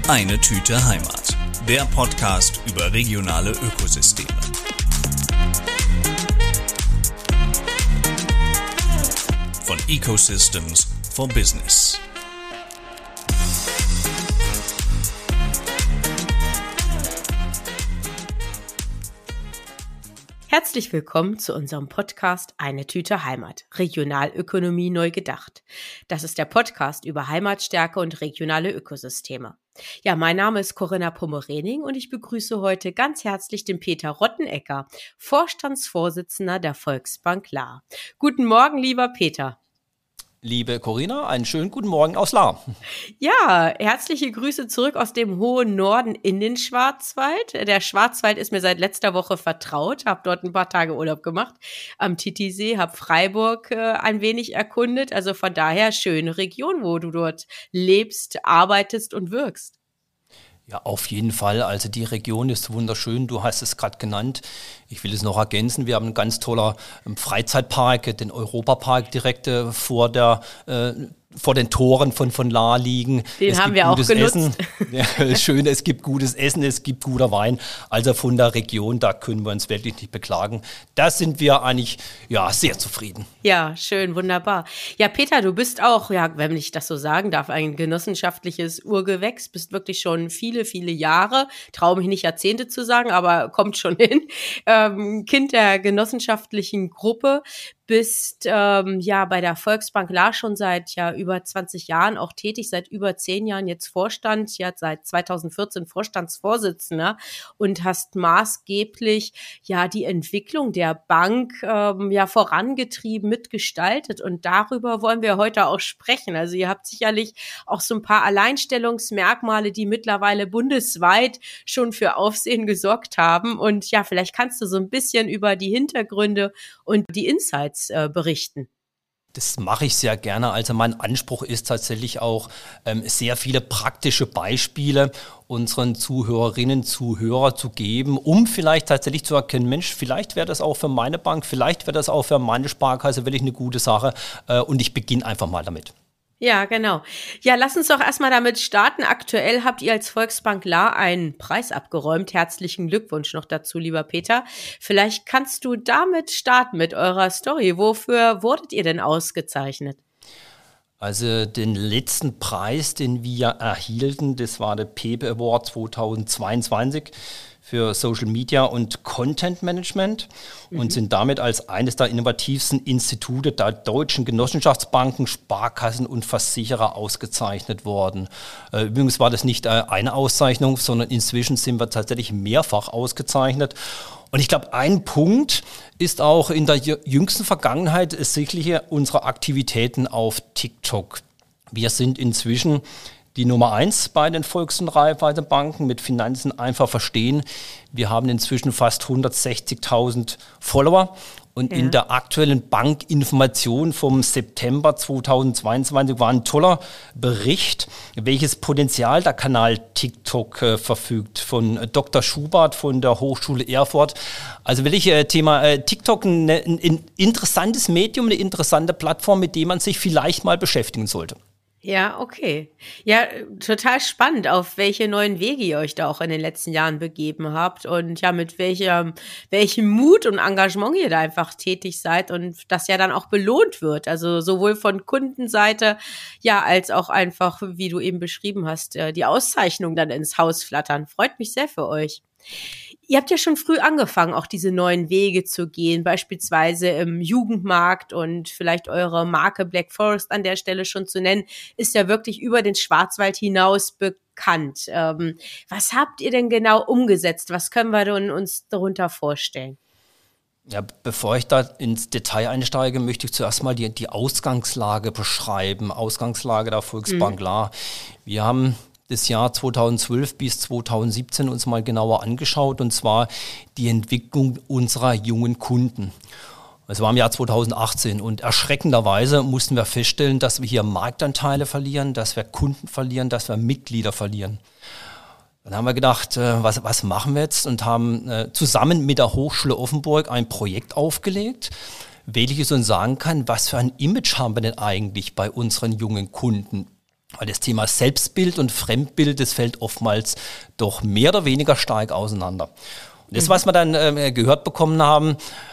Eine Tüte Heimat. Der Podcast über regionale Ökosysteme. Von Ecosystems for Business. Herzlich willkommen zu unserem Podcast Eine Tüte Heimat. Regionalökonomie neu gedacht. Das ist der Podcast über Heimatstärke und regionale Ökosysteme. Ja, mein Name ist Corinna Pommerening und ich begrüße heute ganz herzlich den Peter Rottenecker, Vorstandsvorsitzender der Volksbank Lahr. Guten Morgen, lieber Peter. Liebe Corinna, einen schönen guten Morgen aus Lahr. Ja, herzliche Grüße zurück aus dem hohen Norden in den Schwarzwald. Der Schwarzwald ist mir seit letzter Woche vertraut, habe dort ein paar Tage Urlaub gemacht am Titisee, habe Freiburg ein wenig erkundet. Also von daher schöne Region, wo du dort lebst, arbeitest und wirkst. Ja, auf jeden Fall. Also die Region ist wunderschön. Du hast es gerade genannt. Ich will es noch ergänzen. Wir haben einen ganz toller Freizeitpark, den Europapark direkt vor den Toren von Lahr liegen. Den haben wir auch genutzt. Ja, schön, es gibt gutes Essen, es gibt guter Wein. Also von der Region, da können wir uns wirklich nicht beklagen. Da sind wir eigentlich sehr zufrieden. Ja, schön, wunderbar. Ja, Peter, du bist auch, wenn ich das so sagen darf, ein genossenschaftliches Urgewächs, bist wirklich schon viele, viele Jahre, traue mich nicht Jahrzehnte zu sagen, aber kommt schon hin, Kind der genossenschaftlichen Gruppe. Bist bei der Volksbank Lahr schon seit über 20 Jahren auch tätig, seit über 10 Jahren jetzt Vorstand, seit 2014 Vorstandsvorsitzender und hast maßgeblich die Entwicklung der Bank vorangetrieben, mitgestaltet und darüber wollen wir heute auch sprechen. Also ihr habt sicherlich auch so ein paar Alleinstellungsmerkmale, die mittlerweile bundesweit schon für Aufsehen gesorgt haben und vielleicht kannst du so ein bisschen über die Hintergründe und die Insights berichten. Das mache ich sehr gerne. Also mein Anspruch ist tatsächlich auch, sehr viele praktische Beispiele unseren Zuhörerinnen, Zuhörer zu geben, um vielleicht tatsächlich zu erkennen, Mensch, vielleicht wäre das auch für meine Bank, vielleicht wäre das auch für meine Sparkasse wirklich eine gute Sache. Und ich beginne einfach mal damit. Ja, genau. Ja, lass uns doch erstmal damit starten. Aktuell habt ihr als Volksbank Lahr einen Preis abgeräumt. Herzlichen Glückwunsch noch dazu, lieber Peter. Vielleicht kannst du damit starten mit eurer Story. Wofür wurdet ihr denn ausgezeichnet? Also den letzten Preis, den wir erhielten, das war der PEPE Award 2022 für Social Media und Content Management und sind damit als eines der innovativsten Institute der deutschen Genossenschaftsbanken, Sparkassen und Versicherer ausgezeichnet worden. Übrigens war das nicht eine Auszeichnung, sondern inzwischen sind wir tatsächlich mehrfach ausgezeichnet. Und ich glaube, ein Punkt ist auch in der jüngsten Vergangenheit sicherlich unsere Aktivitäten auf TikTok. Wir sind inzwischen die Nummer 1 bei den Volks- und Raiffeisenbanken mit Finanzen einfach verstehen. Wir haben inzwischen fast 160.000 Follower. Und in der aktuellen Bankinformation vom September 2022 war ein toller Bericht, welches Potenzial der Kanal TikTok verfügt. Von Dr. Schubert von der Hochschule Erfurt. Also wirklich Thema TikTok, ein interessantes Medium, eine interessante Plattform, mit dem man sich vielleicht mal beschäftigen sollte. Ja, okay. Ja, total spannend, auf welche neuen Wege ihr euch da auch in den letzten Jahren begeben habt und mit welchem Mut und Engagement ihr da einfach tätig seid und das dann auch belohnt wird. Also sowohl von Kundenseite, als auch einfach, wie du eben beschrieben hast, die Auszeichnung dann ins Haus flattern. Freut mich sehr für euch. Ihr habt ja schon früh angefangen, auch diese neuen Wege zu gehen, beispielsweise im Jugendmarkt und vielleicht eure Marke Black Forest an der Stelle schon zu nennen, ist ja wirklich über den Schwarzwald hinaus bekannt. Was habt ihr denn genau umgesetzt? Was können wir denn uns darunter vorstellen? Ja, bevor ich da ins Detail einsteige, möchte ich zuerst mal die Ausgangslage beschreiben, Ausgangslage der Volksbank Lahr. Wir haben das Jahr 2012 bis 2017 uns mal genauer angeschaut, und zwar die Entwicklung unserer jungen Kunden. Es war im Jahr 2018 und erschreckenderweise mussten wir feststellen, dass wir hier Marktanteile verlieren, dass wir Kunden verlieren, dass wir Mitglieder verlieren. Dann haben wir gedacht, was machen wir jetzt, und haben zusammen mit der Hochschule Offenburg ein Projekt aufgelegt, welches uns sagen kann, was für ein Image haben wir denn eigentlich bei unseren jungen Kunden? Weil das Thema Selbstbild und Fremdbild, das fällt oftmals doch mehr oder weniger stark auseinander. Und das, was wir dann gehört bekommen haben,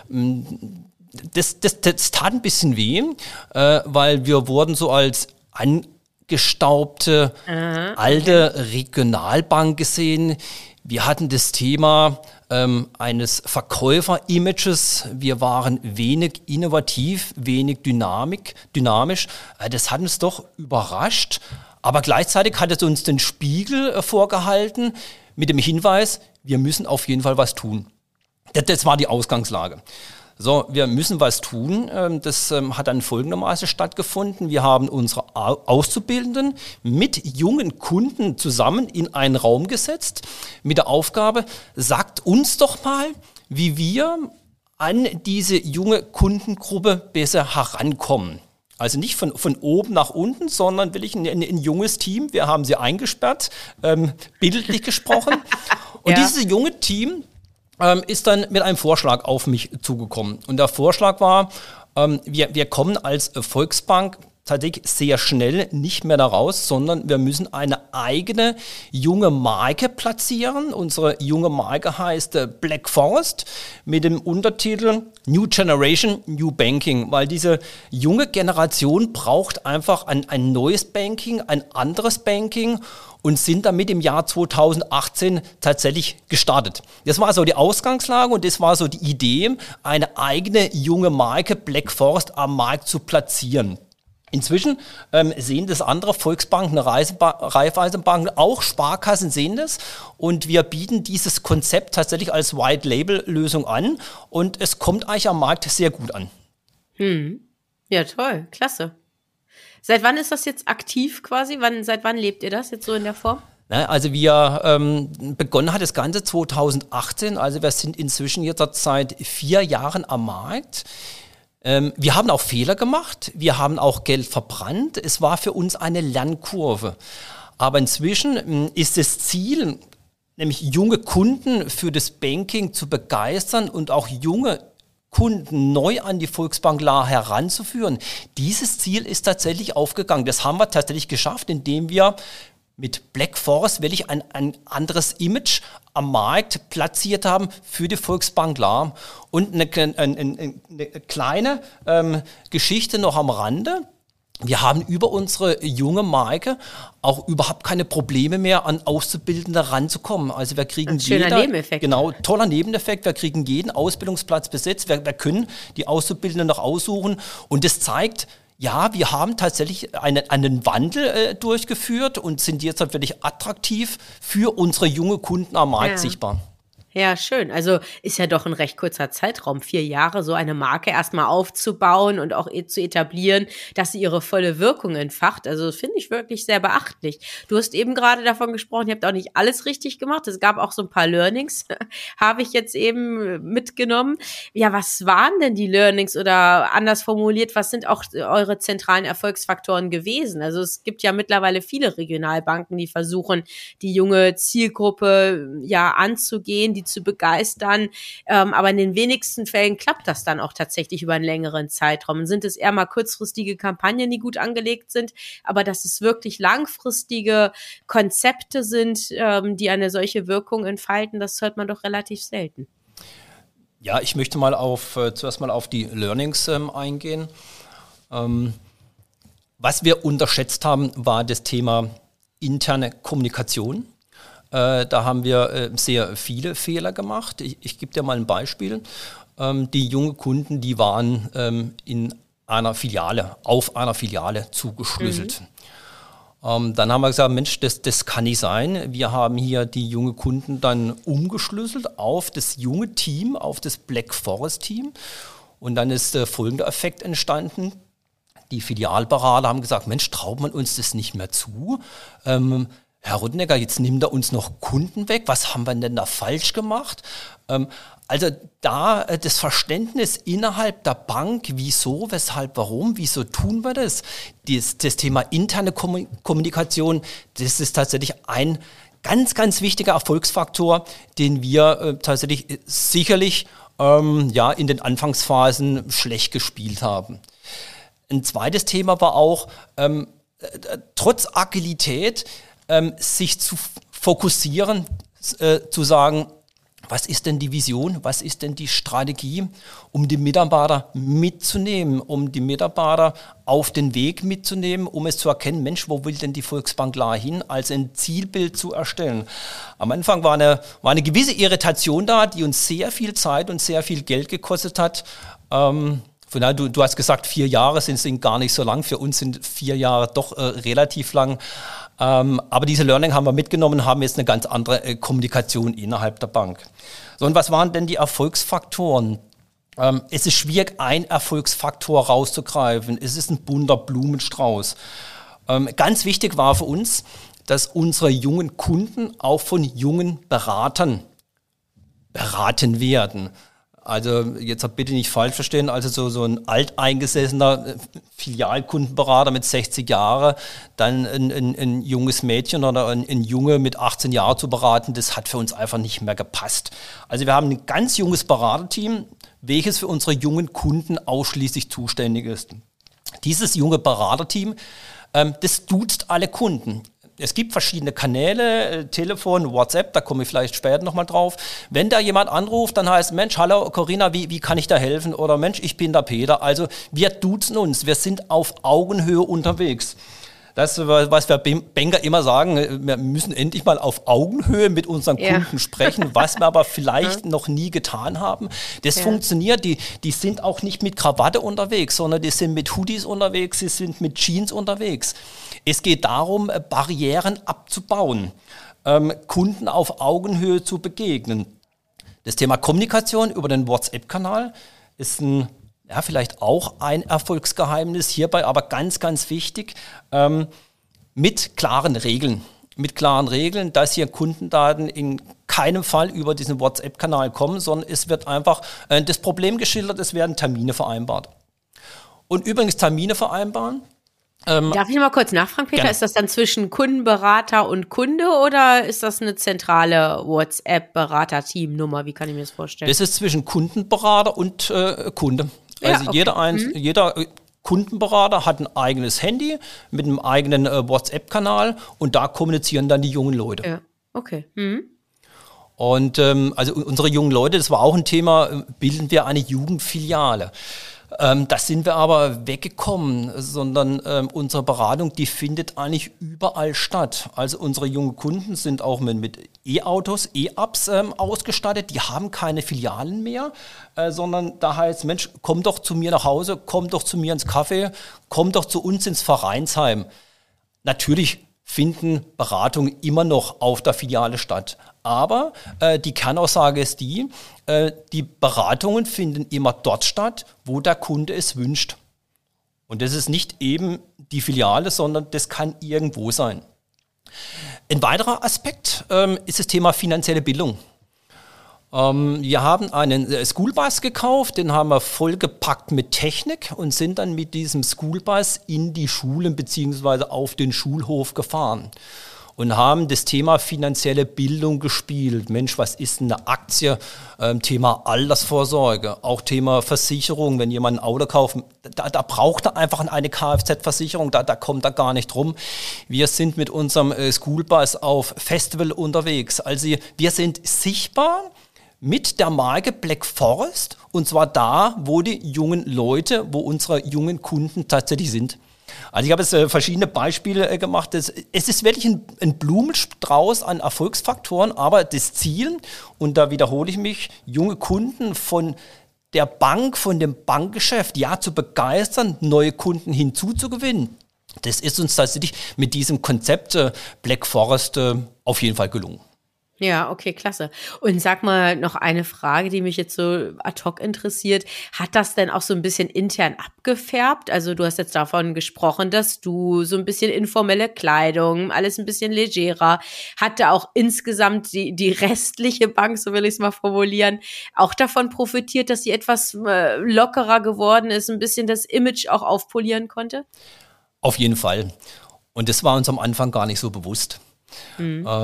das tat ein bisschen weh, weil wir wurden so als angestaubte alte Regionalbank gesehen. Wir hatten das Thema eines Verkäufer-Images. Wir waren wenig innovativ, wenig dynamisch. Das hat uns doch überrascht. Aber gleichzeitig hat es uns den Spiegel vorgehalten mit dem Hinweis, wir müssen auf jeden Fall was tun. Das war die Ausgangslage. So, wir müssen was tun. Das hat dann folgendermaßen stattgefunden. Wir haben unsere Auszubildenden mit jungen Kunden zusammen in einen Raum gesetzt mit der Aufgabe, sagt uns doch mal, wie wir an diese junge Kundengruppe besser herankommen. Also nicht von oben nach unten, sondern wirklich ein junges Team. Wir haben sie eingesperrt, bildlich gesprochen. Und dieses junge Team ist dann mit einem Vorschlag auf mich zugekommen. Und der Vorschlag war, wir kommen als Volksbank tatsächlich sehr schnell nicht mehr da raus, sondern wir müssen eine eigene junge Marke platzieren. Unsere junge Marke heißt Black Forest mit dem Untertitel New Generation, New Banking, weil diese junge Generation braucht einfach ein neues Banking, ein anderes Banking und sind damit im Jahr 2018 tatsächlich gestartet. Das war so die Ausgangslage und das war so die Idee, eine eigene junge Marke Black Forest am Markt zu platzieren. Inzwischen sehen das andere Volksbanken, Raiffeisenbanken, auch Sparkassen sehen das und wir bieten dieses Konzept tatsächlich als White-Label-Lösung an und es kommt eigentlich am Markt sehr gut an. Ja, toll, klasse. Seit wann ist das jetzt aktiv quasi? Seit wann lebt ihr das jetzt so in der Form? Also wir begonnen hat das Ganze 2018, also wir sind inzwischen jetzt seit 4 Jahren am Markt. Wir haben auch Fehler gemacht, wir haben auch Geld verbrannt. Es war für uns eine Lernkurve. Aber inzwischen ist das Ziel, nämlich junge Kunden für das Banking zu begeistern und auch junge Kunden neu an die Volksbank Lahr heranzuführen. Dieses Ziel ist tatsächlich aufgegangen. Das haben wir tatsächlich geschafft, indem wir mit Black Forest wirklich ein anderes Image am Markt platziert haben für die Volksbank Lahr. Und eine kleine Geschichte noch am Rande. Wir haben über unsere junge Marke auch überhaupt keine Probleme mehr, an Auszubildende ranzukommen. Also wir kriegen schöner Nebeneffekt. Genau, toller Nebeneffekt. Wir kriegen jeden Ausbildungsplatz besetzt. Wir können die Auszubildenden noch aussuchen. Und das zeigt, ja, wir haben tatsächlich einen Wandel durchgeführt und sind jetzt halt wirklich attraktiv für unsere junge Kunden am Markt sichtbar. Ja, schön. Also ist ja doch ein recht kurzer Zeitraum, 4 Jahre, so eine Marke erstmal aufzubauen und auch zu etablieren, dass sie ihre volle Wirkung entfacht. Also das finde ich wirklich sehr beachtlich. Du hast eben gerade davon gesprochen, ihr habt auch nicht alles richtig gemacht. Es gab auch so ein paar Learnings, habe ich jetzt eben mitgenommen. Ja, was waren denn die Learnings oder anders formuliert, was sind auch eure zentralen Erfolgsfaktoren gewesen? Also es gibt ja mittlerweile viele Regionalbanken, die versuchen, die junge Zielgruppe anzugehen, die zu begeistern, aber in den wenigsten Fällen klappt das dann auch tatsächlich über einen längeren Zeitraum. Sind es eher mal kurzfristige Kampagnen, die gut angelegt sind, aber dass es wirklich langfristige Konzepte sind, die eine solche Wirkung entfalten, das hört man doch relativ selten. Ja, ich möchte mal zuerst mal auf die Learnings eingehen. Was wir unterschätzt haben, war das Thema interne Kommunikation. Da haben wir sehr viele Fehler gemacht. Ich gebe dir mal ein Beispiel. Die jungen Kunden, die waren auf einer Filiale zugeschlüsselt. Dann haben wir gesagt, Mensch, das kann nicht sein. Wir haben hier die jungen Kunden dann umgeschlüsselt auf das junge Team, auf das Black Forest Team. Und dann ist folgender Effekt entstanden. Die Filialberater haben gesagt, Mensch, traut man uns das nicht mehr zu? Herr Rudnecker, jetzt nimmt er uns noch Kunden weg. Was haben wir denn da falsch gemacht? Also da das Verständnis innerhalb der Bank, wieso, weshalb, warum, wieso tun wir das? Das Thema interne Kommunikation, das ist tatsächlich ein ganz, ganz wichtiger Erfolgsfaktor, den wir tatsächlich sicherlich in den Anfangsphasen schlecht gespielt haben. Ein zweites Thema war auch, trotz Agilität sich zu fokussieren, zu sagen, was ist denn die Vision, was ist denn die Strategie, um die Mitarbeiter mitzunehmen, um die Mitarbeiter auf den Weg mitzunehmen, um es zu erkennen, Mensch, wo will denn die Volksbank La hin, als ein Zielbild zu erstellen. Am Anfang war eine gewisse Irritation da, die uns sehr viel Zeit und sehr viel Geld gekostet hat. Von daher, du hast gesagt, 4 Jahre sind gar nicht so lang, für uns sind 4 Jahre doch relativ lang. Aber diese Learning haben wir mitgenommen, haben jetzt eine ganz andere Kommunikation innerhalb der Bank. So, und was waren denn die Erfolgsfaktoren? Es ist schwierig, einen Erfolgsfaktor rauszugreifen. Es ist ein bunter Blumenstrauß. Ganz wichtig war für uns, dass unsere jungen Kunden auch von jungen Beratern beraten werden. Also jetzt bitte nicht falsch verstehen, also so ein alteingesessener Filialkundenberater mit 60 Jahren, dann ein junges Mädchen oder ein Junge mit 18 Jahren zu beraten, das hat für uns einfach nicht mehr gepasst. Also wir haben ein ganz junges Beraterteam, welches für unsere jungen Kunden ausschließlich zuständig ist. Dieses junge Beraterteam, das duzt alle Kunden. Es gibt verschiedene Kanäle, Telefon, WhatsApp, da komme ich vielleicht später nochmal drauf. Wenn da jemand anruft, dann heißt, Mensch, hallo Corinna, wie kann ich da helfen? Oder Mensch, ich bin der Peter. Also wir duzen uns, wir sind auf Augenhöhe unterwegs. Das, was wir Banker immer sagen, wir müssen endlich mal auf Augenhöhe mit unseren Kunden sprechen, was wir aber vielleicht noch nie getan haben. Das funktioniert, die sind auch nicht mit Krawatte unterwegs, sondern die sind mit Hoodies unterwegs, sie sind mit Jeans unterwegs. Es geht darum, Barrieren abzubauen, Kunden auf Augenhöhe zu begegnen. Das Thema Kommunikation über den WhatsApp-Kanal ist vielleicht auch ein Erfolgsgeheimnis hierbei, aber ganz, ganz wichtig, mit klaren Regeln. Mit klaren Regeln, dass hier Kundendaten in keinem Fall über diesen WhatsApp-Kanal kommen, sondern es wird einfach das Problem geschildert, es werden Termine vereinbart. Und übrigens Termine vereinbaren. Darf ich mal kurz nachfragen, Peter? Gerne. Ist das dann zwischen Kundenberater und Kunde oder ist das eine zentrale WhatsApp-Berater-Team-Nummer? Wie kann ich mir das vorstellen? Das ist zwischen Kundenberater und Kunde. Also jeder Kundenberater hat ein eigenes Handy mit einem eigenen WhatsApp-Kanal und da kommunizieren dann die jungen Leute. Ja, okay. Mhm. Und also unsere jungen Leute, das war auch ein Thema, bilden wir eine Jugendfiliale. Das sind wir aber weggekommen, sondern unsere Beratung, die findet eigentlich überall statt. Also unsere jungen Kunden sind auch mit E-Autos, E-Ups ausgestattet. Die haben keine Filialen mehr, sondern da heißt, Mensch, komm doch zu mir nach Hause, komm doch zu mir ins Café, komm doch zu uns ins Vereinsheim. Natürlich finden Beratungen immer noch auf der Filiale statt. Aber die Kernaussage ist die Beratungen finden immer dort statt, wo der Kunde es wünscht. Und das ist nicht eben die Filiale, sondern das kann irgendwo sein. Ein weiterer Aspekt ist das Thema finanzielle Bildung. Wir haben einen Schoolbus gekauft, den haben wir vollgepackt mit Technik und sind dann mit diesem Schoolbus in die Schulen bzw. auf den Schulhof gefahren und haben das Thema finanzielle Bildung gespielt. Mensch, was ist denn eine Aktie? Thema Altersvorsorge, auch Thema Versicherung. Wenn jemand ein Auto kauft, da braucht er einfach eine Kfz-Versicherung, da kommt er gar nicht rum. Wir sind mit unserem Schoolbus auf Festival unterwegs. Also wir sind sichtbar mit der Marke Black Forest und zwar da, wo die jungen Leute, wo unsere jungen Kunden tatsächlich sind. Also ich habe jetzt verschiedene Beispiele gemacht. Es ist wirklich ein Blumenstrauß an Erfolgsfaktoren, aber das Ziel, und da wiederhole ich mich, junge Kunden von der Bank, von dem Bankgeschäft, zu begeistern, neue Kunden hinzuzugewinnen. Das ist uns tatsächlich mit diesem Konzept Black Forest auf jeden Fall gelungen. Ja, okay, klasse. Und sag mal noch eine Frage, die mich jetzt so ad hoc interessiert. Hat das denn auch so ein bisschen intern abgefärbt? Also du hast jetzt davon gesprochen, dass du so ein bisschen informelle Kleidung, alles ein bisschen legerer. Hatte auch insgesamt die restliche Bank, so will ich es mal formulieren, auch davon profitiert, dass sie etwas lockerer geworden ist, ein bisschen das Image auch aufpolieren konnte? Auf jeden Fall. Und das war uns am Anfang gar nicht so bewusst.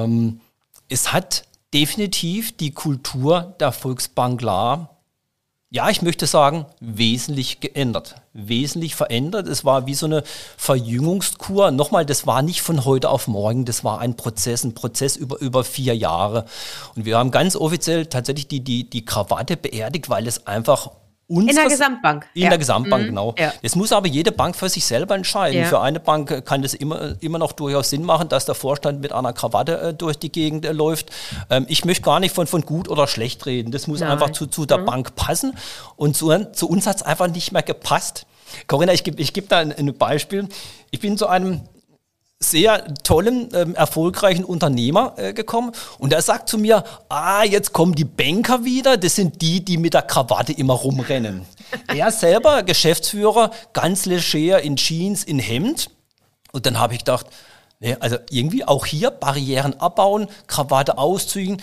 Es hat definitiv die Kultur der Volksbank La Ja, ich möchte sagen, wesentlich geändert, wesentlich verändert. Es war wie so eine Verjüngungskur. Nochmal, das war nicht von heute auf morgen, das war ein Prozess über 4 Jahre. Und wir haben ganz offiziell tatsächlich die Krawatte beerdigt, weil es einfach in der Gesamtbank. In der Gesamtbank, genau. Ja. Das muss aber jede Bank für sich selber entscheiden. Ja. Für eine Bank kann das immer noch durchaus Sinn machen, dass der Vorstand mit einer Krawatte durch die Gegend läuft. Ich möchte gar nicht von gut oder schlecht reden. Das muss einfach zu der Bank passen. Und zu uns hat es einfach nicht mehr gepasst. Corinna, ich gebe da ein Beispiel. Ich bin zu einem sehr tollen, erfolgreichen Unternehmer gekommen und er sagt zu mir, jetzt kommen die Banker wieder, das sind die mit der Krawatte immer rumrennen. Er selber, Geschäftsführer, ganz leger in Jeans, in Hemd und dann habe ich gedacht, also irgendwie auch hier Barrieren abbauen, Krawatte ausziehen,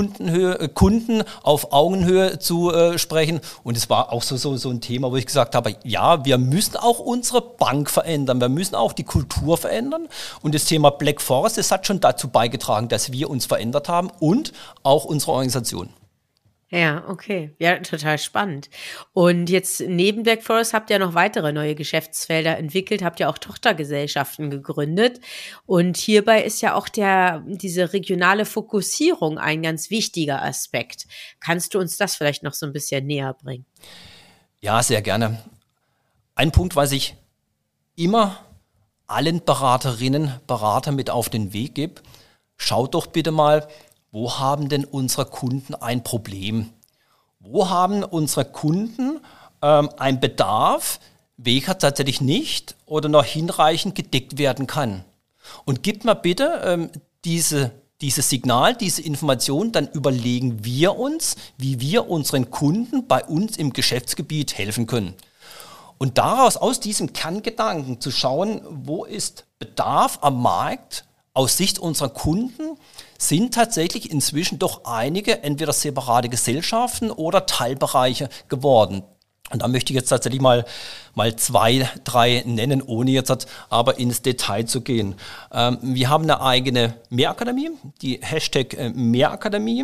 Kunden auf Augenhöhe zu sprechen. Und es war auch so ein Thema, wo ich gesagt habe, ja, wir müssen auch unsere Bank verändern, wir müssen auch die Kultur verändern. Und das Thema Black Forest, das hat schon dazu beigetragen, dass wir uns verändert haben und auch unsere Organisation. Ja, okay. Ja, total spannend. Und jetzt neben Black Forest habt ihr noch weitere neue Geschäftsfelder entwickelt, habt ihr auch Tochtergesellschaften gegründet. Und hierbei ist ja auch diese regionale Fokussierung ein ganz wichtiger Aspekt. Kannst du uns das vielleicht noch so ein bisschen näher bringen? Ja, sehr gerne. Ein Punkt, was ich immer allen Beratern mit auf den Weg gebe, schaut doch bitte mal, wo haben denn unsere Kunden ein Problem? Wo haben unsere Kunden einen Bedarf, welcher tatsächlich nicht oder noch hinreichend gedeckt werden kann? Und gib mal bitte dieses Signal, diese Information, dann überlegen wir uns, wie wir unseren Kunden bei uns im Geschäftsgebiet helfen können. Und aus diesem Kerngedanken zu schauen, wo ist Bedarf am Markt aus Sicht unserer Kunden, sind tatsächlich inzwischen doch einige entweder separate Gesellschaften oder Teilbereiche geworden. Und da möchte ich jetzt tatsächlich mal 2, 3 nennen, ohne jetzt aber ins Detail zu gehen. Wir haben eine eigene Mehrakademie, die #Mehrakademie.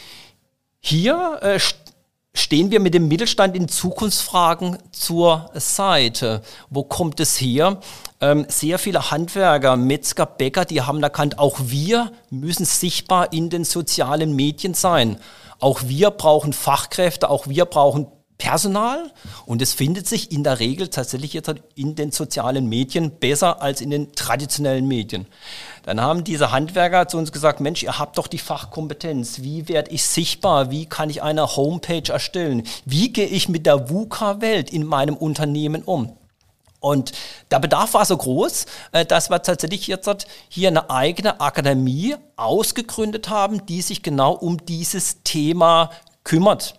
Hier stehen wir mit dem Mittelstand in Zukunftsfragen zur Seite. Wo kommt es her? Sehr viele Handwerker, Metzger, Bäcker, die haben erkannt, auch wir müssen sichtbar in den sozialen Medien sein. Auch wir brauchen Fachkräfte, auch wir brauchen Personal und es findet sich in der Regel tatsächlich jetzt in den sozialen Medien besser als in den traditionellen Medien. Dann haben diese Handwerker zu uns gesagt, Mensch, ihr habt doch die Fachkompetenz. Wie werde ich sichtbar? Wie kann ich eine Homepage erstellen? Wie gehe ich mit der VUCA-Welt in meinem Unternehmen um? Und der Bedarf war so groß, dass wir tatsächlich jetzt hier eine eigene Akademie ausgegründet haben, die sich genau um dieses Thema kümmert.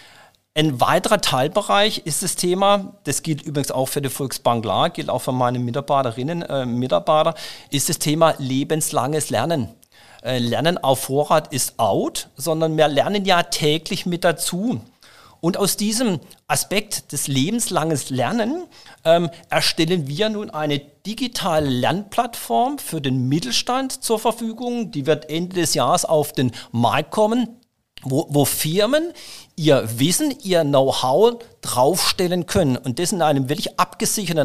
Ein weiterer Teilbereich ist das Thema, das gilt übrigens auch für die Volksbank La, gilt auch für meine Mitarbeiter, ist das Thema lebenslanges Lernen. Lernen auf Vorrat ist out, sondern wir lernen ja täglich mit dazu. Und aus diesem Aspekt des lebenslanges Lernen erstellen wir nun eine digitale Lernplattform für den Mittelstand zur Verfügung. Die wird Ende des Jahres auf den Markt kommen, wo Firmen ihr Wissen, ihr Know-how draufstellen können. Und das in einem wirklich abgesicherten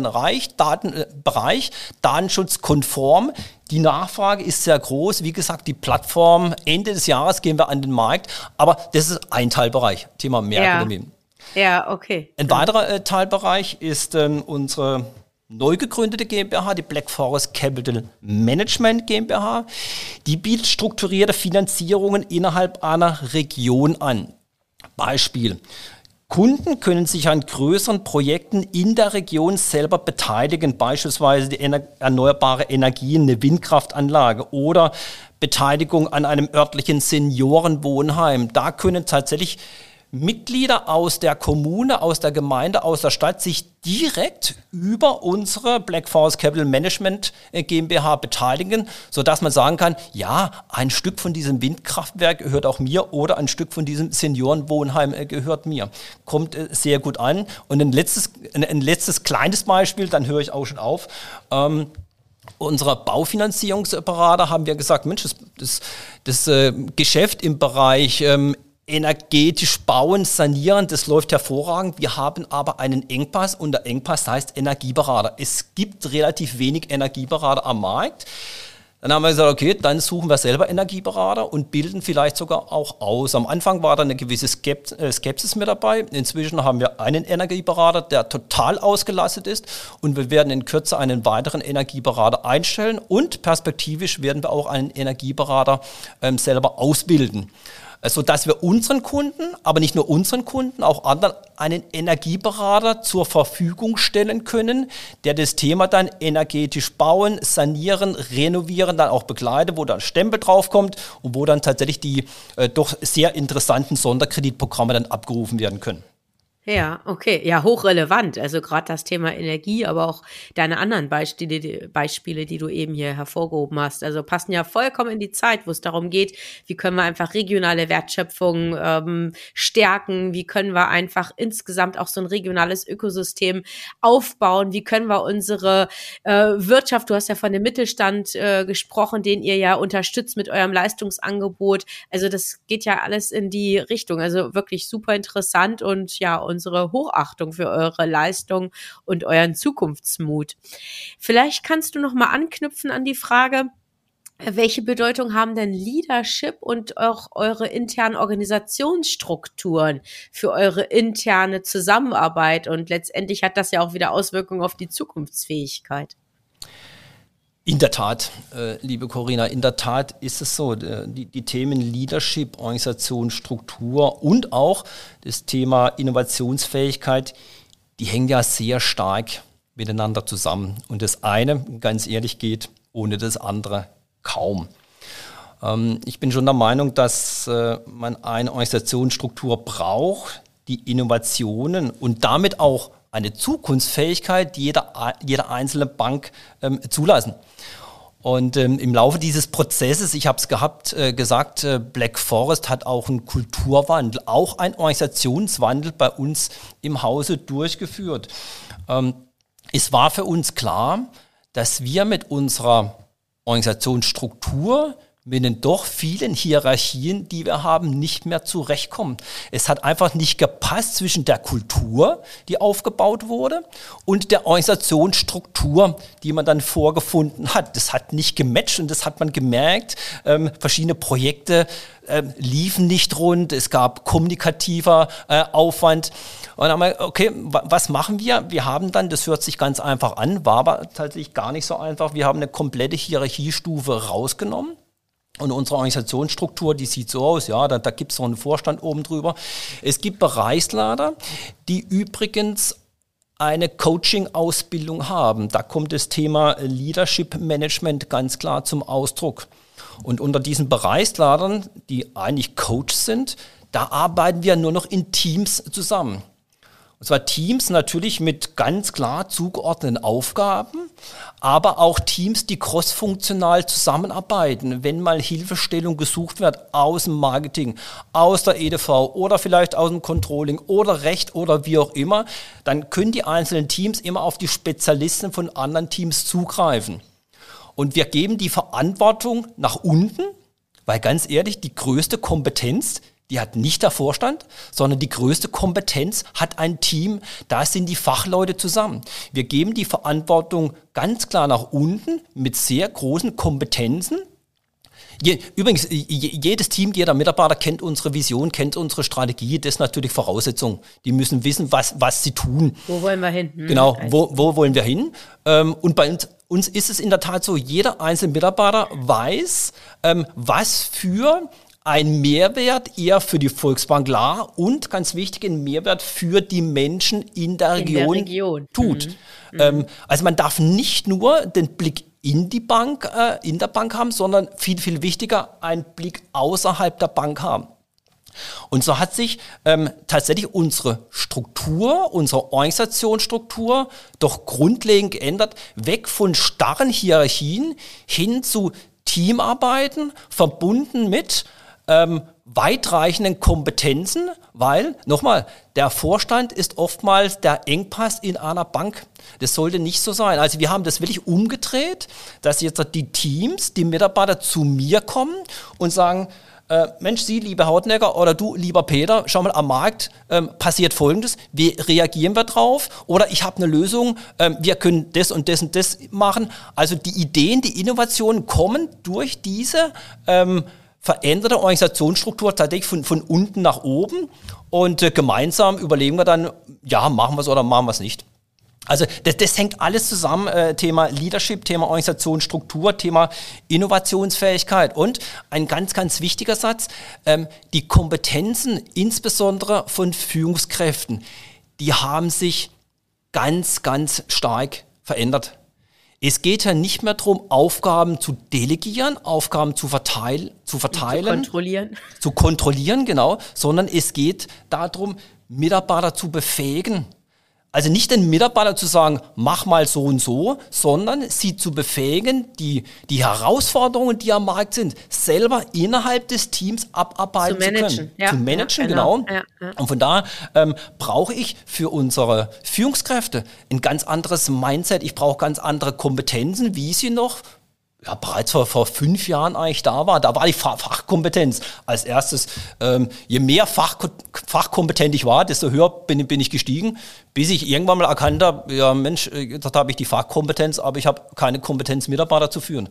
Bereich, datenschutzkonform. Die Nachfrage ist sehr groß. Wie gesagt, die Plattform, Ende des Jahres gehen wir an den Markt. Aber das ist ein Teilbereich, Thema Mehrakademie. Ja, okay. Ein weiterer Teilbereich ist unsere neu gegründete GmbH, die Black Forest Capital Management GmbH. Die bietet strukturierte Finanzierungen innerhalb einer Region an. Beispiel: Kunden können sich an größeren Projekten in der Region selber beteiligen, beispielsweise die erneuerbare Energien, eine Windkraftanlage oder Beteiligung an einem örtlichen Seniorenwohnheim. Da können tatsächlich Mitglieder aus der Kommune, aus der Gemeinde, aus der Stadt sich direkt über unsere Black Forest Capital Management GmbH beteiligen, sodass man sagen kann, ja, ein Stück von diesem Windkraftwerk gehört auch mir oder ein Stück von diesem Seniorenwohnheim gehört mir. Kommt sehr gut an. Und ein letztes kleines Beispiel, dann höre ich auch schon auf. Unserer Baufinanzierungsberater haben wir gesagt, Mensch, das Geschäft im Bereich energetisch bauen, sanieren, das läuft hervorragend. Wir haben aber einen Engpass und der Engpass heißt Energieberater. Es gibt relativ wenig Energieberater am Markt. Dann haben wir gesagt, okay, dann suchen wir selber Energieberater und bilden vielleicht sogar auch aus. Am Anfang war da eine gewisse Skepsis mit dabei. Inzwischen haben wir einen Energieberater, der total ausgelastet ist und wir werden in Kürze einen weiteren Energieberater einstellen und perspektivisch werden wir auch einen Energieberater selber ausbilden. Sodass wir unseren Kunden, aber nicht nur unseren Kunden, auch anderen einen Energieberater zur Verfügung stellen können, der das Thema dann energetisch bauen, sanieren, renovieren, dann auch begleitet, wo dann Stempel draufkommt und wo dann tatsächlich die doch sehr interessanten Sonderkreditprogramme dann abgerufen werden können. Ja, okay. Ja, hochrelevant. Also gerade das Thema Energie, aber auch deine anderen Beispiele, die du eben hier hervorgehoben hast. Also passen ja vollkommen in die Zeit, wo es darum geht, wie können wir einfach regionale Wertschöpfung stärken, wie können wir einfach insgesamt auch so ein regionales Ökosystem aufbauen, wie können wir unsere Wirtschaft, du hast ja von dem Mittelstand gesprochen, den ihr ja unterstützt mit eurem Leistungsangebot. Also das geht ja alles in die Richtung. Also wirklich super interessant und ja, unsere Hochachtung für eure Leistung und euren Zukunftsmut. Vielleicht kannst du noch mal anknüpfen an die Frage, welche Bedeutung haben denn Leadership und auch eure internen Organisationsstrukturen für eure interne Zusammenarbeit? Und letztendlich hat das ja auch wieder Auswirkungen auf die Zukunftsfähigkeit. In der Tat, liebe Corinna, in der Tat ist es so, die Themen Leadership, Organisation, Struktur und auch das Thema Innovationsfähigkeit, die hängen ja sehr stark miteinander zusammen. Und das eine, ganz ehrlich, geht ohne das andere kaum. Ich bin schon der Meinung, dass man eine Organisationsstruktur braucht, die Innovationen und damit auch eine Zukunftsfähigkeit jeder einzelne Bank zulassen. Und im Laufe dieses Prozesses, ich habe es gesagt, Black Forest hat auch einen Kulturwandel, auch einen Organisationswandel bei uns im Hause durchgeführt. Es war für uns klar, dass wir mit unserer Organisationsstruktur mit den doch vielen Hierarchien, die wir haben, nicht mehr zurechtkommen. Es hat einfach nicht gepasst zwischen der Kultur, die aufgebaut wurde, und der Organisationsstruktur, die man dann vorgefunden hat. Das hat nicht gematcht und das hat man gemerkt. Verschiedene Projekte liefen nicht rund, es gab kommunikativer Aufwand. Und dann haben wir, okay, was machen wir? Wir haben dann, das hört sich ganz einfach an, war aber tatsächlich gar nicht so einfach, wir haben eine komplette Hierarchiestufe rausgenommen. Und unsere Organisationsstruktur, die sieht so aus, ja, da gibt es noch einen Vorstand oben drüber. Es gibt Bereichsleiter, die übrigens eine Coaching-Ausbildung haben. Da kommt das Thema Leadership Management ganz klar zum Ausdruck. Und unter diesen Bereichsleitern, die eigentlich Coach sind, da arbeiten wir nur noch in Teams zusammen. Und zwar Teams natürlich mit ganz klar zugeordneten Aufgaben, aber auch Teams, die crossfunktional zusammenarbeiten. Wenn mal Hilfestellung gesucht wird aus dem Marketing, aus der EDV oder vielleicht aus dem Controlling oder Recht oder wie auch immer, dann können die einzelnen Teams immer auf die Spezialisten von anderen Teams zugreifen. Und wir geben die Verantwortung nach unten, weil ganz ehrlich, die größte Kompetenz, die hat nicht der Vorstand, sondern die größte Kompetenz hat ein Team, da sind die Fachleute zusammen. Wir geben die Verantwortung ganz klar nach unten mit sehr großen Kompetenzen. Übrigens, jedes Team, jeder Mitarbeiter kennt unsere Vision, kennt unsere Strategie, das ist natürlich Voraussetzung. Die müssen wissen, was sie tun. Wo wollen wir hin? Genau, wo wollen wir hin? Und bei uns ist es in der Tat so, jeder einzelne Mitarbeiter weiß, was für ein Mehrwert eher für die Volksbank La und ganz wichtig, ein Mehrwert für die Menschen in der Region tut. Also man darf nicht nur den Blick in der Bank haben, sondern viel, viel wichtiger, einen Blick außerhalb der Bank haben. Und so hat sich tatsächlich unsere Struktur, unsere Organisationsstruktur doch grundlegend geändert, weg von starren Hierarchien hin zu Teamarbeiten, verbunden mit weitreichenden Kompetenzen, weil, nochmal, der Vorstand ist oftmals der Engpass in einer Bank. Das sollte nicht so sein. Also wir haben das wirklich umgedreht, dass jetzt die Teams, die Mitarbeiter zu mir kommen und sagen, Mensch, Sie, lieber Hautnecker, oder du, lieber Peter, schau mal, am Markt passiert Folgendes, wie reagieren wir drauf? Oder ich habe eine Lösung, wir können das und das und das machen. Also die Ideen, die Innovationen kommen durch diese veränderte Organisationsstruktur tatsächlich von unten nach oben und gemeinsam überlegen wir dann, ja, machen wir es oder machen wir es nicht. Also das hängt alles zusammen, Thema Leadership, Thema Organisationsstruktur, Thema Innovationsfähigkeit und ein ganz, ganz wichtiger Satz, die Kompetenzen insbesondere von Führungskräften, die haben sich ganz, ganz stark verändert. Es geht ja nicht mehr darum, Aufgaben zu delegieren, Aufgaben zu verteilen, zu kontrollieren, genau, sondern es geht darum, Mitarbeiter zu befähigen. Also nicht den Mitarbeiter zu sagen, mach mal so und so, sondern sie zu befähigen, die Herausforderungen, die am Markt sind, selber innerhalb des Teams abarbeiten zu können. Ja, zu managen, genau. Ja. Und von daher brauche ich für unsere Führungskräfte ein ganz anderes Mindset. Ich brauche ganz andere Kompetenzen, wie sie noch bereits vor 5 Jahren eigentlich da war. Da war die Fachkompetenz als erstes. Je mehr fachkompetent ich war, desto höher bin ich gestiegen, bis ich irgendwann mal erkannt habe, ja Mensch, jetzt habe ich die Fachkompetenz, aber ich habe keine Kompetenz, Mitarbeiter zu führen.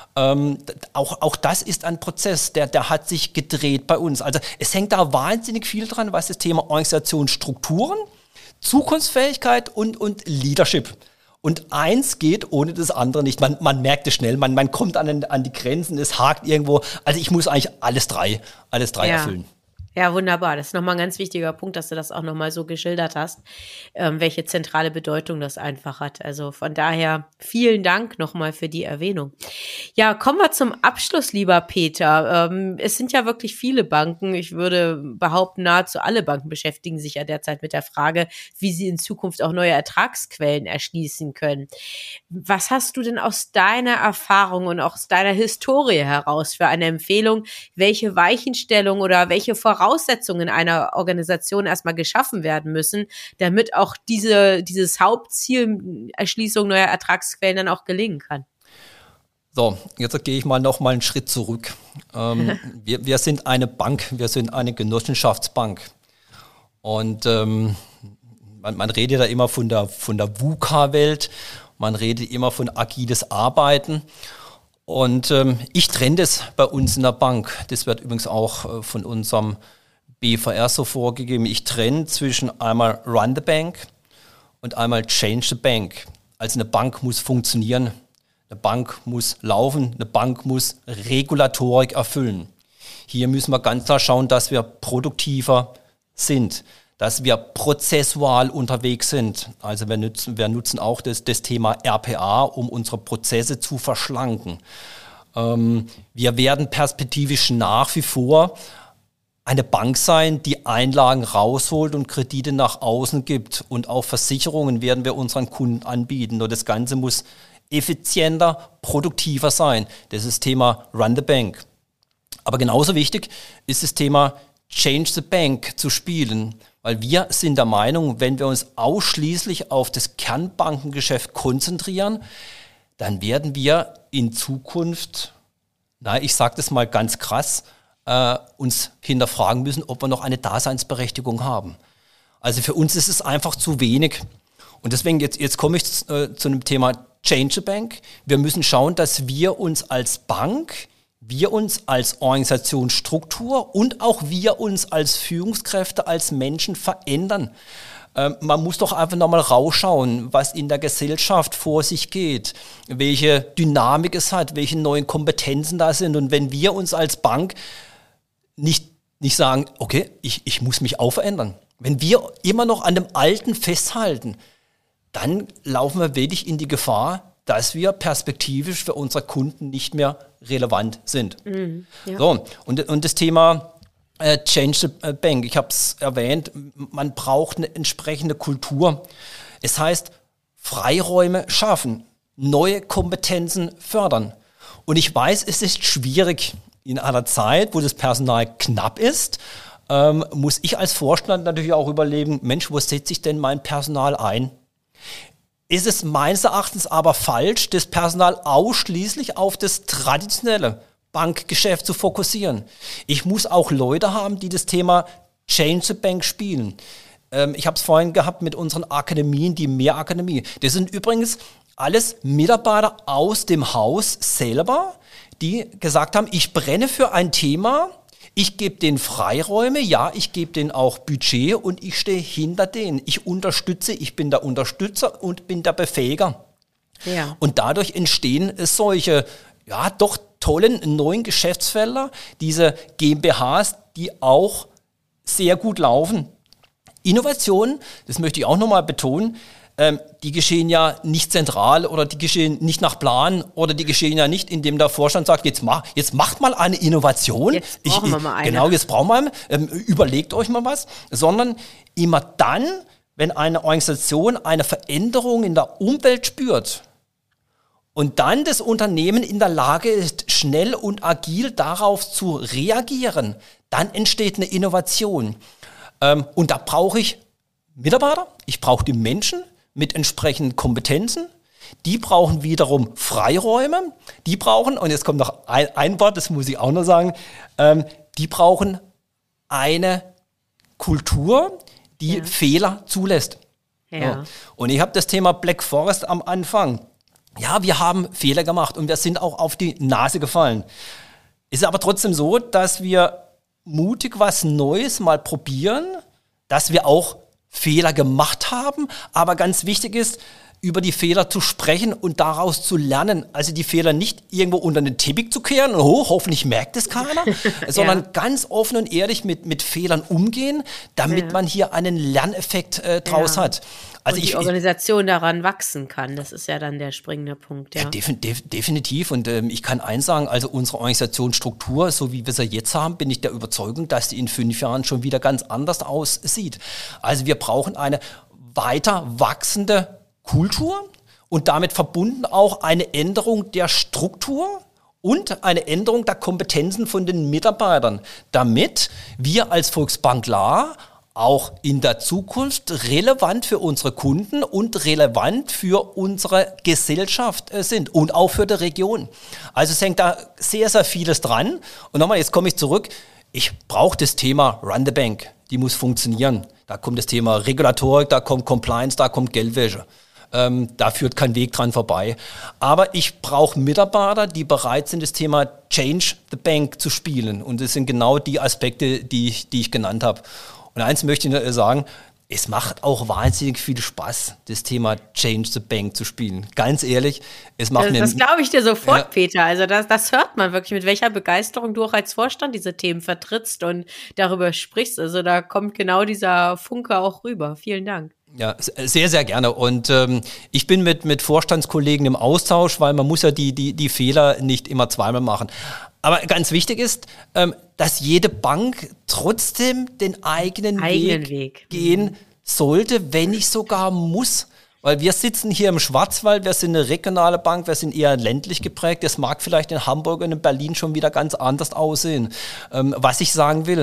Auch das ist ein Prozess, der hat sich gedreht bei uns. Also es hängt da wahnsinnig viel dran, was das Thema Organisationsstrukturen, Zukunftsfähigkeit und Leadership. Und eins geht ohne das andere nicht. Man merkt es schnell, man kommt an die Grenzen, es hakt irgendwo. Also ich muss eigentlich alles drei erfüllen. Ja, wunderbar. Das ist nochmal ein ganz wichtiger Punkt, dass du das auch nochmal so geschildert hast, welche zentrale Bedeutung das einfach hat. Also von daher vielen Dank nochmal für die Erwähnung. Ja, kommen wir zum Abschluss, lieber Peter. Es sind ja wirklich viele Banken. Ich würde behaupten, nahezu alle Banken beschäftigen sich ja derzeit mit der Frage, wie sie in Zukunft auch neue Ertragsquellen erschließen können. Was hast du denn aus deiner Erfahrung und auch aus deiner Historie heraus für eine Empfehlung, welche Weichenstellung oder welche Voraussetzungen einer Organisation erstmal geschaffen werden müssen, damit auch dieses Hauptziel Erschließung neuer Ertragsquellen dann auch gelingen kann? So, jetzt gehe ich noch mal einen Schritt zurück. Wir sind eine Bank, wir sind eine Genossenschaftsbank. Und man redet da immer von der VUCA-Welt, man redet immer von agiles Arbeiten. Und ich trenne das bei uns in der Bank. Das wird übrigens auch von unserem BVR so vorgegeben. Ich trenne zwischen einmal Run the Bank und einmal Change the Bank. Also eine Bank muss funktionieren, eine Bank muss laufen, eine Bank muss Regulatorik erfüllen. Hier müssen wir ganz klar schauen, dass wir produktiver sind, dass wir prozessual unterwegs sind. Also wir nutzen auch das Thema RPA, um unsere Prozesse zu verschlanken. Wir werden perspektivisch nach wie vor eine Bank sein, die Einlagen rausholt und Kredite nach außen gibt. Und auch Versicherungen werden wir unseren Kunden anbieten. Nur das Ganze muss effizienter, produktiver sein. Das ist das Thema Run the Bank. Aber genauso wichtig ist das Thema Change the Bank zu spielen. Weil wir sind der Meinung, wenn wir uns ausschließlich auf das Kernbankengeschäft konzentrieren, dann werden wir in Zukunft, ich sage das mal ganz krass, uns hinterfragen müssen, ob wir noch eine Daseinsberechtigung haben. Also für uns ist es einfach zu wenig. Und deswegen, jetzt komme ich zu dem Thema Change the Bank. Wir müssen schauen, dass wir uns als Bank, wir uns als Organisationsstruktur und auch wir uns als Führungskräfte, als Menschen verändern. Man muss doch einfach nochmal rausschauen, was in der Gesellschaft vor sich geht, welche Dynamik es hat, welche neuen Kompetenzen da sind. Und wenn wir uns als Bank nicht sagen, okay, ich muss mich auch verändern. Wenn wir immer noch an dem Alten festhalten, dann laufen wir wirklich in die Gefahr, dass wir perspektivisch für unsere Kunden nicht mehr relevant sind. Ja. So, und das Thema Change the Bank, ich habe es erwähnt, man braucht eine entsprechende Kultur. Es heißt, Freiräume schaffen, neue Kompetenzen fördern. Und ich weiß, es ist schwierig. In einer Zeit, wo das Personal knapp ist, muss ich als Vorstand natürlich auch überlegen, Mensch, wo setze ich denn mein Personal ein? Ist es meines Erachtens aber falsch, das Personal ausschließlich auf das traditionelle Bankgeschäft zu fokussieren. Ich muss auch Leute haben, die das Thema Change the Bank spielen. Ich habe es vorhin gehabt mit unseren Akademien, die Mehrakademie. Das sind übrigens alles Mitarbeiter aus dem Haus selber, die gesagt haben, ich brenne für ein Thema, ich gebe denen Freiräume, ja, ich gebe denen auch Budget und ich stehe hinter denen. Ich unterstütze, ich bin der Unterstützer und bin der Befähiger. Ja. Und dadurch entstehen solche, ja, doch tollen neuen Geschäftsfelder, diese GmbHs, die auch sehr gut laufen. Innovationen, das möchte ich auch nochmal betonen, die geschehen ja nicht zentral oder die geschehen nicht nach Plan oder die geschehen ja nicht, indem der Vorstand sagt, jetzt macht mal eine Innovation. Jetzt brauchen wir mal eine. Genau, jetzt brauchen wir eine, überlegt euch mal was, sondern immer dann, wenn eine Organisation eine Veränderung in der Umwelt spürt und dann das Unternehmen in der Lage ist, schnell und agil darauf zu reagieren, dann entsteht eine Innovation. Und da brauche ich Mitarbeiter, ich brauche die Menschen mit entsprechenden Kompetenzen, die brauchen wiederum Freiräume, die brauchen, und jetzt kommt noch ein Wort, das muss ich auch noch sagen, die brauchen eine Kultur, die Fehler zulässt. Ja. Ja. Und ich habe das Thema Black Forest am Anfang. Ja, wir haben Fehler gemacht und wir sind auch auf die Nase gefallen. Es ist aber trotzdem so, dass wir mutig was Neues mal probieren, dass wir auch Fehler gemacht haben, aber ganz wichtig ist, über die Fehler zu sprechen und daraus zu lernen. Also die Fehler nicht irgendwo unter den Teppich zu kehren, hoffentlich merkt es keiner, sondern ganz offen und ehrlich mit Fehlern umgehen, damit man hier einen Lerneffekt draus hat. Also und die Organisation daran wachsen kann, das ist ja dann der springende Punkt. Ja, definitiv. Und ich kann eins sagen, also unsere Organisationsstruktur, so wie wir sie jetzt haben, bin ich der Überzeugung, dass die in 5 Jahren schon wieder ganz anders aussieht. Also wir brauchen eine weiter wachsende Kultur und damit verbunden auch eine Änderung der Struktur und eine Änderung der Kompetenzen von den Mitarbeitern, damit wir als Volksbank Lahr auch in der Zukunft relevant für unsere Kunden und relevant für unsere Gesellschaft sind und auch für die Region. Also es hängt da sehr, sehr vieles dran. Und nochmal, jetzt komme ich zurück. Ich brauche das Thema Run the Bank. Die muss funktionieren. Da kommt das Thema Regulatorik, da kommt Compliance, da kommt Geldwäsche. Da führt kein Weg dran vorbei. Aber ich brauche Mitarbeiter, die bereit sind, das Thema Change the Bank zu spielen. Und das sind genau die Aspekte, die ich genannt habe. Und eins möchte ich sagen, es macht auch wahnsinnig viel Spaß, das Thema Change the Bank zu spielen. Ganz ehrlich, es macht das glaube ich dir sofort, Peter. Also das hört man wirklich, mit welcher Begeisterung du auch als Vorstand diese Themen vertrittst und darüber sprichst. Also da kommt genau dieser Funke auch rüber. Vielen Dank. Ja, sehr, sehr gerne. Und ich bin mit Vorstandskollegen im Austausch, weil man muss ja die Fehler nicht immer zweimal machen. Aber ganz wichtig ist, dass jede Bank trotzdem den eigenen Weg gehen sollte, wenn nicht sogar muss. Weil wir sitzen hier im Schwarzwald, wir sind eine regionale Bank, wir sind eher ländlich geprägt. Das mag vielleicht in Hamburg und in Berlin schon wieder ganz anders aussehen. Was ich sagen will,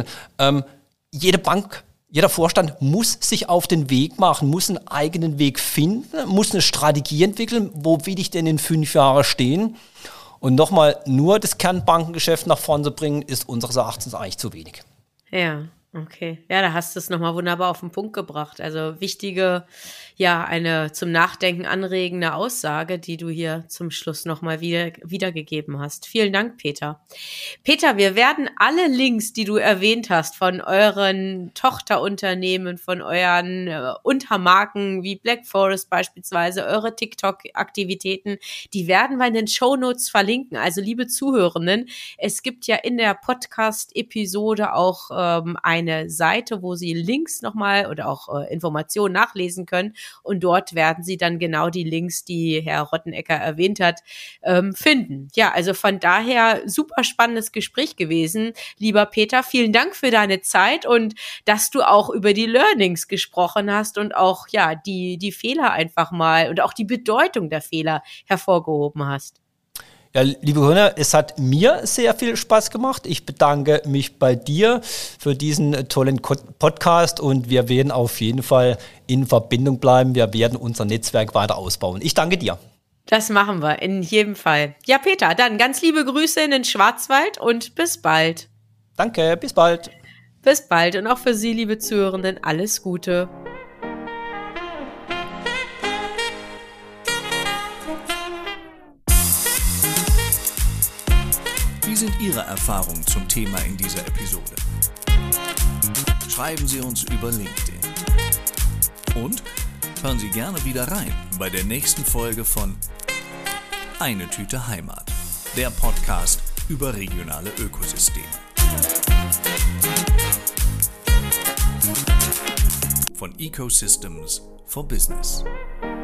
jede Bank, jeder Vorstand muss sich auf den Weg machen, muss einen eigenen Weg finden, muss eine Strategie entwickeln, wo will ich denn in 5 Jahren stehen? Und nochmal, nur das Kernbankengeschäft nach vorne zu bringen, ist unseres Erachtens eigentlich zu wenig. Ja, okay. Ja, da hast du es nochmal wunderbar auf den Punkt gebracht. Also wichtige, eine zum Nachdenken anregende Aussage, die du hier zum Schluss nochmal wiedergegeben hast. Vielen Dank, Peter. Peter, wir werden alle Links, die du erwähnt hast, von euren Tochterunternehmen, von euren Untermarken wie Black Forest beispielsweise, eure TikTok-Aktivitäten, die werden wir in den Shownotes verlinken. Also liebe Zuhörenden, es gibt ja in der Podcast-Episode auch eine Seite, wo Sie Links nochmal oder auch Informationen nachlesen können. Und dort werden Sie dann genau die Links, die Herr Rottenecker erwähnt hat, finden. Ja, also von daher super spannendes Gespräch gewesen. Lieber Peter, vielen Dank für deine Zeit und dass du auch über die Learnings gesprochen hast und auch die Fehler einfach mal und auch die Bedeutung der Fehler hervorgehoben hast. Ja, liebe Gründer, es hat mir sehr viel Spaß gemacht. Ich bedanke mich bei dir für diesen tollen Podcast und wir werden auf jeden Fall in Verbindung bleiben. Wir werden unser Netzwerk weiter ausbauen. Ich danke dir. Das machen wir, in jedem Fall. Ja, Peter, dann ganz liebe Grüße in den Schwarzwald und bis bald. Danke, bis bald. Bis bald und auch für Sie, liebe Zuhörenden, alles Gute. Wie sind Ihre Erfahrungen zum Thema in dieser Episode? Schreiben Sie uns über LinkedIn. Und hören Sie gerne wieder rein bei der nächsten Folge von Eine Tüte Heimat, der Podcast über regionale Ökosysteme. Von Ecosystems for Business.